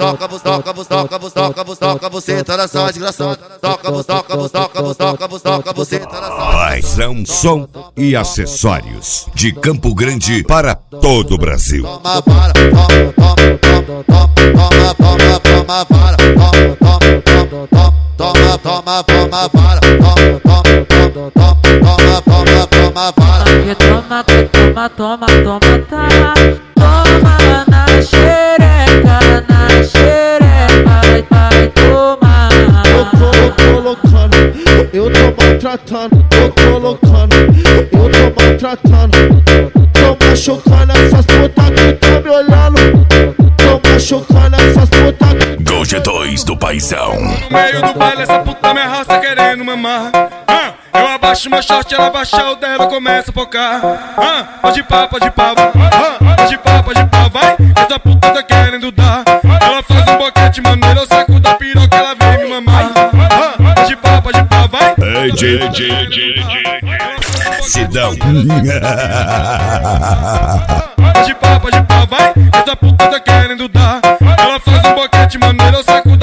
toca você tá nessa desgraçada. Toca você tá nessa. Paizão Som e acessórios de Campo Grande para todo o Brasil. Toma para, toma, toma na xereca, vai tomar. Eu tô colocando, eu tô maltratando, tô colocando, eu tô maltratando. Tô machucando essas putas que tá me olhando. Tô machucando essas putas. Gol G2 do Paizão. No meio do baile essa puta me arrasta querendo mamar. Eu abaixo meu short, ela abaixa o dela, começa a focar. Pode pá, vai. Essa puta tá querendo dar. Ela faz um boquete maneiro, eu saco da piroca, ela vem me mamar. Pode pá, vai. Sidão. Pode pá, vai. Essa puta tá querendo dar. Ela faz um boquete maneiro, eu saco